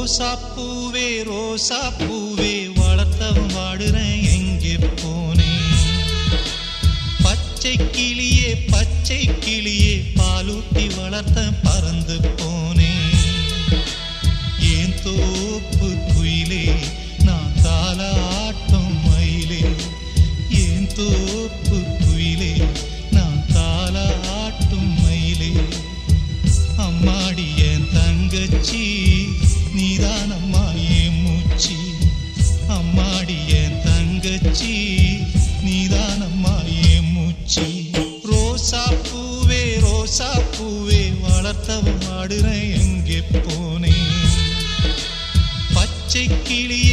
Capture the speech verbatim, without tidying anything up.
ரோசா பூவே ரோசா பூவே வளர்த்தவன் வாடுறேன் எங்கே போனேன். பச்சை கிளியே பச்சை கிளியே பாலூட்டி வளர்த்த பறந்து போனேன். ஏன் தோப்பு குயிலே நான் தாலாட்டும் மயிலே. ஏன் தோப்பு குயிலே நான் தாலாட்டும் மயிலே. அம்மாடி என் தங்கச்சி நீதானம்மா என் மூச்சி. அம்மாடி என் தங்கச்சி நீதானம்மா என் மூச்சி. ரோசா பூவே ரோசா பூவே வளர்த்தவன் ஆடுறேன் எங்கே போனேன். பச்சை கிளியே